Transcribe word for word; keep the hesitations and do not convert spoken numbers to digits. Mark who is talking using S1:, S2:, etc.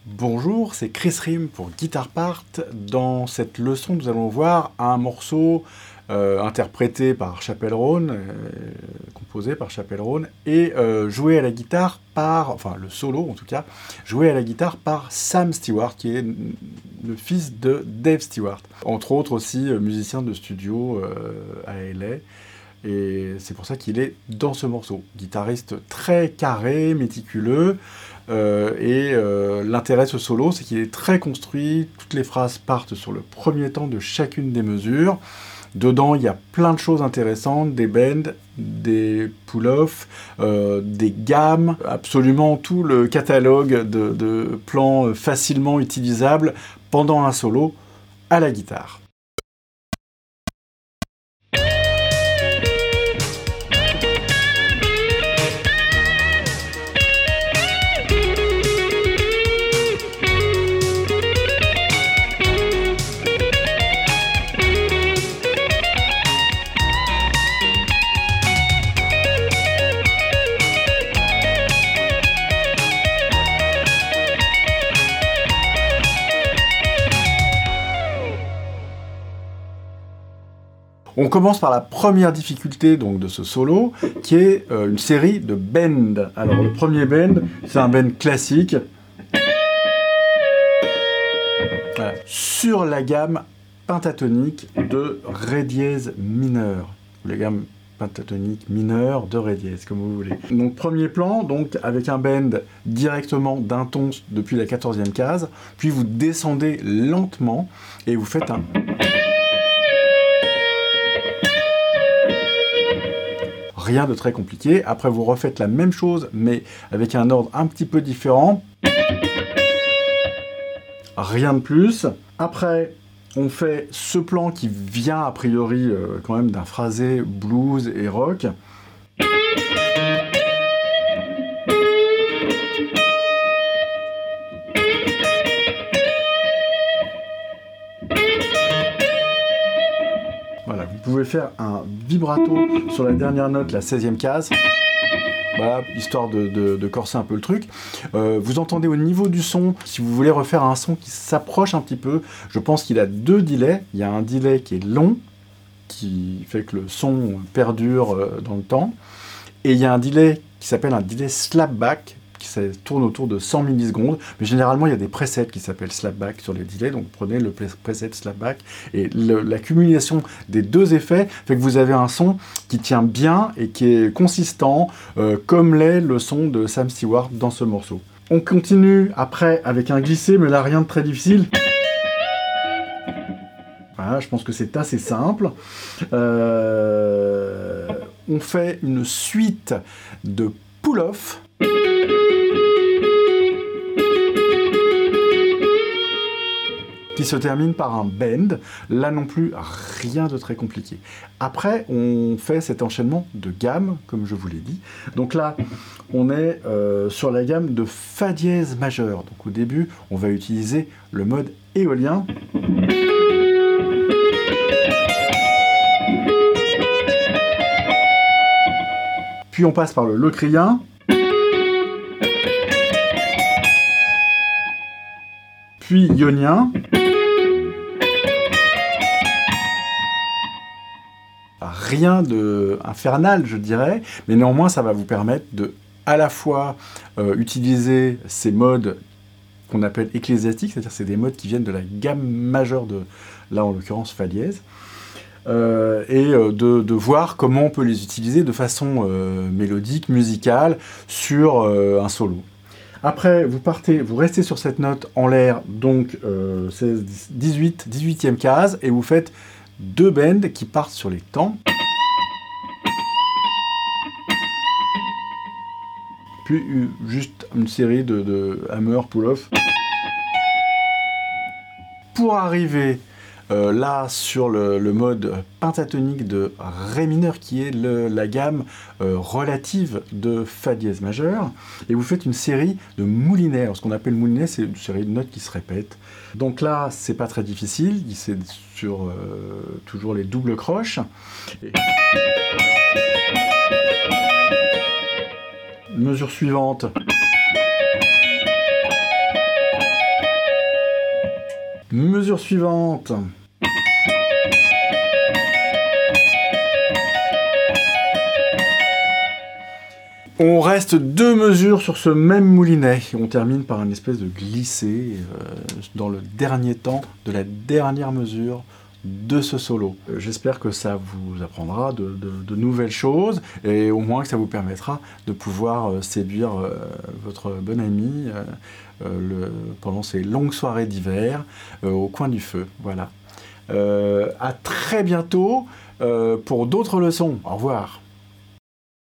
S1: Bonjour, c'est Chris Rim pour Guitar Part. Dans cette leçon, nous allons voir un morceau euh, interprété par Chappell Roan, euh, composé par Chappell Roan, et euh, joué à la guitare par, enfin le solo en tout cas, joué à la guitare par Sam Stewart, qui est le fils de Dave Stewart. Entre autres aussi euh, musicien de studio euh, à L A. Et c'est pour ça qu'il est dans ce morceau. Guitariste très carré, méticuleux. Euh, et euh, l'intérêt de ce solo, c'est qu'il est très construit. Toutes les phrases partent sur le premier temps de chacune des mesures. Dedans, il y a plein de choses intéressantes, des bends, des pull-offs, euh, des gammes, absolument tout le catalogue de, de plans facilement utilisables pendant un solo à la guitare. On commence par la première difficulté donc, de ce solo, qui est euh, une série de bends. Alors le premier bend, c'est un bend classique. Voilà. Sur la gamme pentatonique de Ré dièse mineur. La gamme pentatonique mineure de Ré dièse, comme vous voulez. Donc premier plan, donc avec un bend directement d'un ton depuis la quatorzième case, puis vous descendez lentement et vous faites un... Rien de très compliqué. Après, vous refaites la même chose, mais avec un ordre un petit peu différent. Rien de plus. Après, on fait ce plan qui vient a priori euh, quand même d'un phrasé blues et rock. Voilà, vous pouvez faire un vibrato sur la dernière note, la seizième case. Voilà, histoire de, de, de corser un peu le truc. Euh, vous entendez au niveau du son, si vous voulez refaire un son qui s'approche un petit peu, je pense qu'il a deux delays. Il y a un delay qui est long, qui fait que le son perdure dans le temps. Et il y a un delay qui s'appelle un delay slapback, qui tourne autour de cent millisecondes, mais généralement il y a des presets qui s'appellent slapback sur les delays, donc prenez le preset slapback, et l'accumulation des deux effets fait que vous avez un son qui tient bien et qui est consistant, euh, comme l'est le son de Sam Stewart dans ce morceau. On continue après avec un glissé, mais là rien de très difficile. Voilà, je pense que c'est assez simple. Euh, on fait une suite de pull-off. Qui se termine par un bend. Là non plus, rien de très compliqué. Après, on fait cet enchaînement de gammes, comme je vous l'ai dit. Donc là, on est euh, sur la gamme de Fa dièse majeur. Donc au début, on va utiliser le mode éolien. Puis on passe par le locrien. Puis ionien. Rien de infernal, je dirais, mais néanmoins, ça va vous permettre de, à la fois, euh, utiliser ces modes qu'on appelle ecclésiastiques, c'est-à-dire c'est des modes qui viennent de la gamme majeure de, là en l'occurrence, Fa dièse, euh, et euh, de, de voir comment on peut les utiliser de façon euh, mélodique, musicale, sur euh, un solo. Après, vous partez, vous restez sur cette note en l'air, donc euh, c'est dix-huit, dix-huitième case, et vous faites deux bends qui partent sur les temps. Puis juste une série de, de hammer pull-off. Pour arriver euh, là sur le, le mode pentatonique de Ré mineur, qui est le, la gamme euh, relative de Fa dièse majeur, et vous faites une série de moulinets. Alors, ce qu'on appelle moulinet, c'est une série de notes qui se répètent. Donc là, c'est pas très difficile, c'est sur euh, toujours les doubles croches. Et... Mesure suivante. Mesure suivante. On reste deux mesures sur ce même moulinet. On termine par une espèce de glissé euh, dans le dernier temps de la dernière mesure de ce solo. Euh, J'espère que ça vous apprendra de, de, de nouvelles choses et au moins que ça vous permettra de pouvoir euh, séduire euh, votre bonne amie euh, euh, le, pendant ces longues soirées d'hiver euh, au coin du feu. Voilà. Euh, à très bientôt euh, pour d'autres leçons. Au revoir.